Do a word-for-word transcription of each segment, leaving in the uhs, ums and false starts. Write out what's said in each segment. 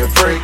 a freak.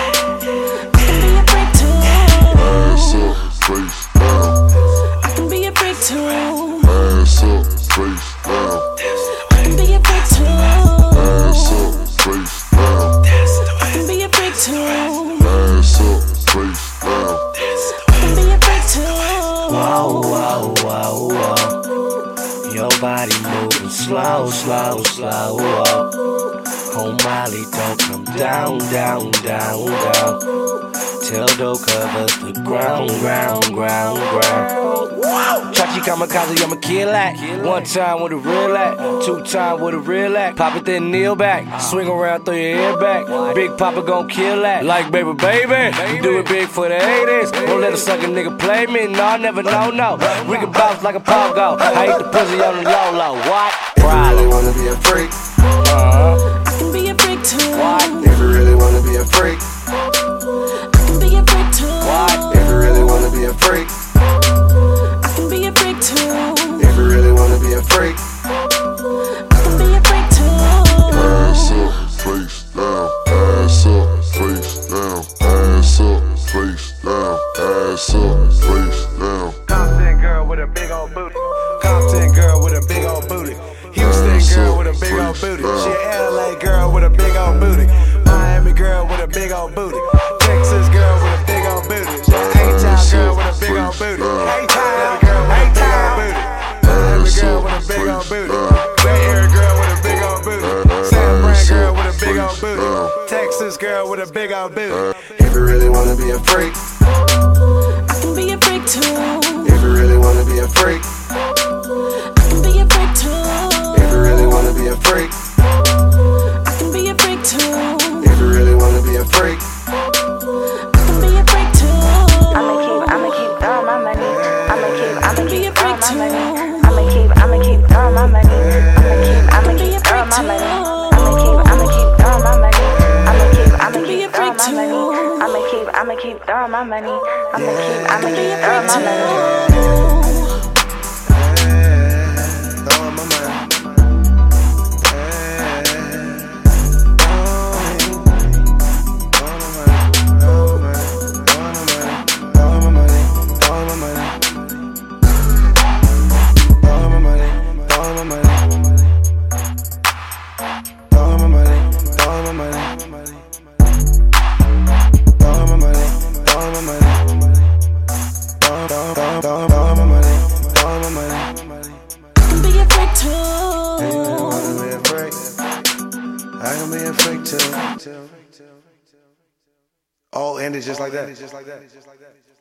I can be a freak too. Ass up, face down. I can be a freak too. Ass up, face down. I can be a freak too. Ass up, face down. I can be a freak too. Ass up, face down. I can be a freak too. Whoa, whoa, whoa, whoa. Your body moving slow, slow, slow, whoa. Oh, Molly, don't come down, down, down, down. Tildo covers the ground, ground, ground, ground. Chachi kamikaze, I'ma kill that. One time with a real act, two time with a real act. Pop it then kneel back, swing around, throw your head back. Big Papa gon' kill that, like baby, baby. You do it big for the haters. Don't let a sucker nigga play me, no, never, no, no. We can bounce like a pogo. I hate the pussy on the low, low. What? If you really wanna be a freak, Uh-huh. I can be a freak too. What? if you really wanna be a freak, I can be a freak too. What? if you really wanna be a freak, I can be a freak too. if you really wanna be a freak, I can be a freak too. Ass up, face down. Ass up, face down. Ass up, face down. Ass up, face down. Compton girl with a big old booty. Compton girl with a big old booty. Houston girl with a big old booty. She L A girl with a big old booty. Miami girl with a big old booty. Texas girl with a big old booty. She A-Town girl with a big old booty. A-Town girl with a big old booty. Miami girl with a big old booty. Bay Area girl with a big old booty. San Fran girl with a big old booty. Texas girl with a big old booty. if you really wanna be a freak, I can be a freak too. if you really wanna be a freak, I can be a freak too. if you really wanna be a freak, I can be a freak too. if you really wanna be a freak, I can be a freak too. I'ma keep, I'ma keep throwing my money. I'ma keep, I'ma Be a keep throwing freak my money. too. I'ma keep, I'ma keep throwing my money. I'ma keep, I'ma Be a keep throwing my freak money. too. I'ma keep, I'ma keep throwing my money. I'ma keep, I'ma Be a keep throwing freak my money. too. I'ma keep, I'ma keep throwing my money. I'ma keep, I'ma Be keep a throwing freak my money. too. Throwing my money. I can be a freak too. Wanna be a freak? I can be a freak too. Oh, and it's just like that.